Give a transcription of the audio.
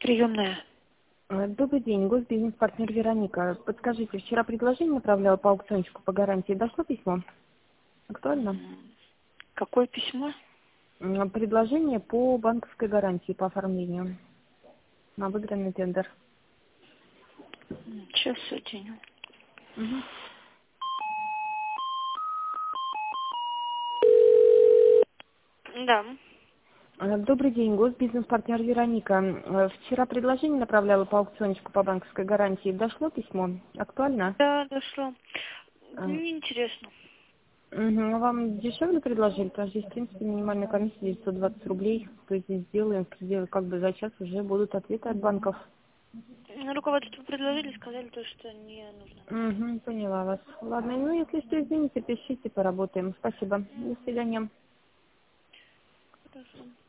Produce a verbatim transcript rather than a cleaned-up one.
Приемная. Э, Добрый день, госбизнес-партнер Вероника. Подскажите, вчера предложение направляла по аукциончику по гарантии. Дошло письмо? Актуально? М, Какое письмо? М, Предложение по банковской гарантии по оформлению на выигранный тендер. М, Сейчас один. Мгм. Да. Э, Добрый день, госбизнес-партнер Вероника. Э, Вчера предложение направляла по аукциончику по банковской гарантии. Дошло письмо? Актуально? Да, дошло. Э, Мне интересно. мгм. Вам дешевле предложили? Потому что здесь, в принципе, минимальная комиссия девятьсот двадцать рублей. То есть здесь сделаем, в пределах, как бы за час уже будут ответы от банков. Ну, руководству предложили, сказали то, что не нужно. Угу, поняла вас. Ладно, ну если что, извините, пишите, поработаем. Спасибо. До Мгм. свидания. Хорошо.